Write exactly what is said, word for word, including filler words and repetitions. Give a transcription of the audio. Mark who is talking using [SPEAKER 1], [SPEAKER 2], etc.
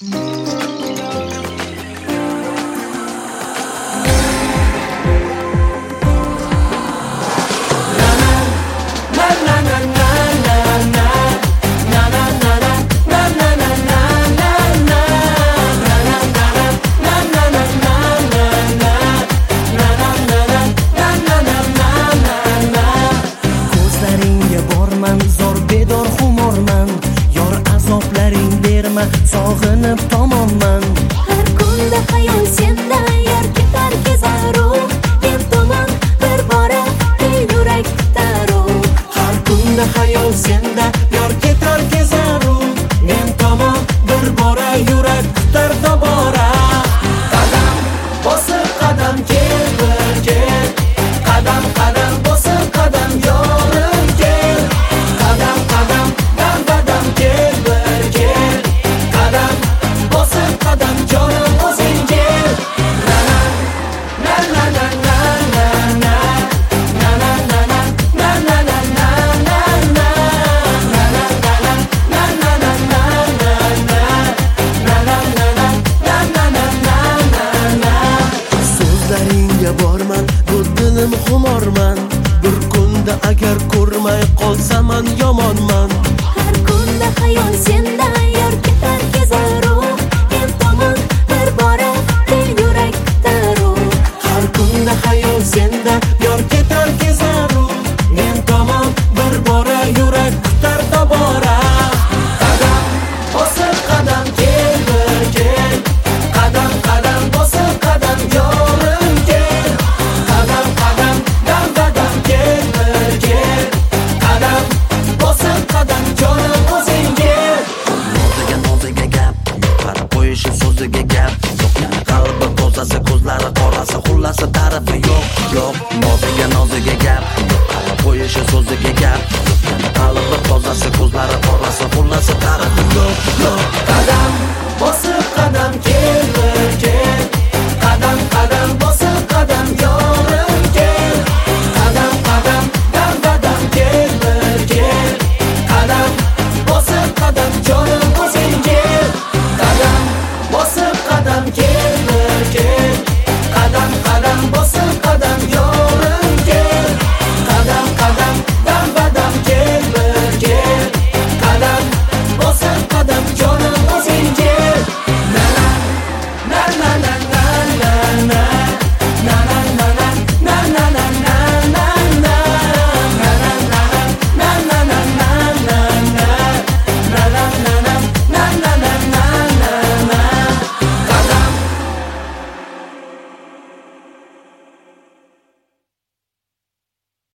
[SPEAKER 1] Sog'inib tomonman.
[SPEAKER 2] Har kunda xayol senda, yor ketar kezaru, men tomon bir bora dil yurak kutaru.
[SPEAKER 1] Har kunda xayol senda, yor ketar kezaru, men tomon bir bora yurak kutar tobora. Qadam bosib qadam kel bir kel, qadam qadam bosib qadam yorim kel, qadam qadam dam qadam kel bir kel, qadam bosib qadam jonim o'zing kel. Na na na na na na na na na na na na na na borman, bu dilim xumorman. Bir kunda agar ko'rmay qolsaman yomonman.
[SPEAKER 2] Har kunda xayol senda, yor ketar kezaru, men tomon bir bora dil yurak kutaru.
[SPEAKER 1] Har kunda xayol senda, yor ketar kezaru, men tomon bir bora yurak kutar tobora. Qadam bosib qadam kel bir kel, qadam qadam bosib qadam yorim kel, qadam qadam dam qadam kel bir kel, qadam bosib qadam jonim o'zing kel.
[SPEAKER 3] Noziga noziga gap, qarab qo'yishi so'ziga gap. Qalbi tozasi, ko'zlari qorasi, xullasi tarifi yo'q, yo'q. Noziga noziga gap, qarab qo'yishi so'ziga gap. Qalbi tozasi, ko'zlari qorasi, xullasi tarifi yo'q, yo'q.